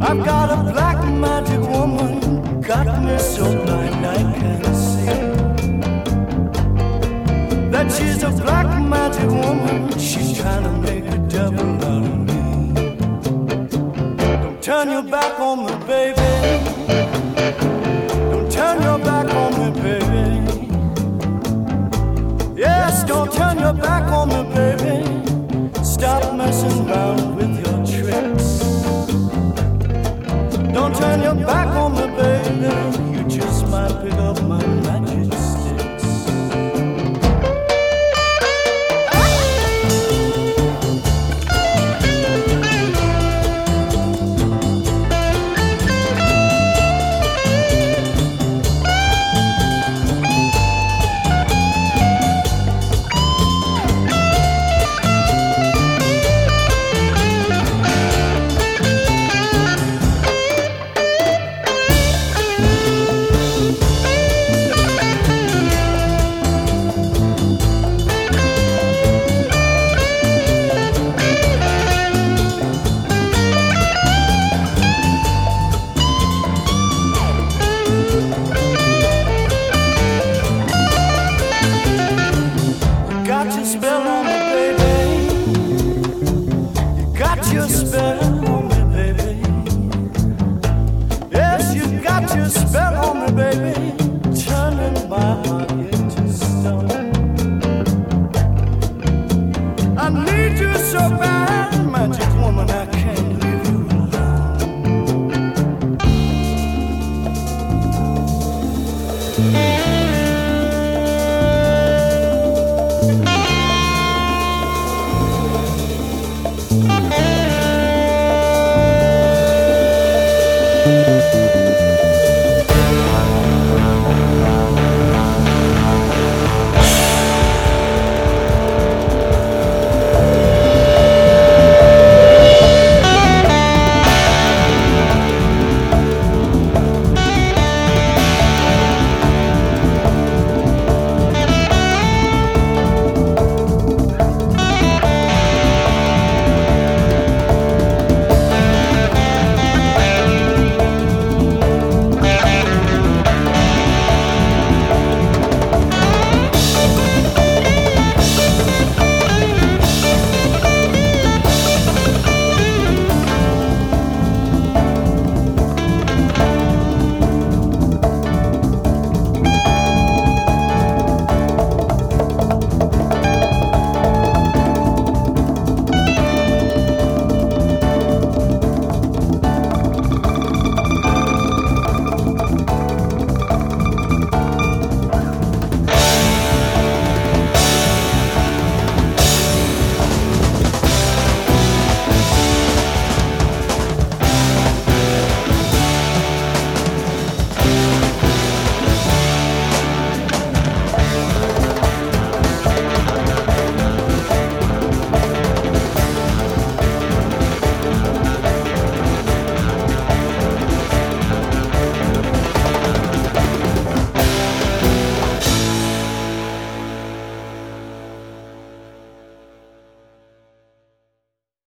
I've got a black magic woman, got me so blind I can't see that she's a black magic woman. She's trying to make a devil out of me. Don't turn your back on me, baby. Don't turn your back on me, baby. Yes, don't turn your back on me, baby. Stop messing around with your tricks. Don't turn your back on me, baby. You just might pick up my magic sticks.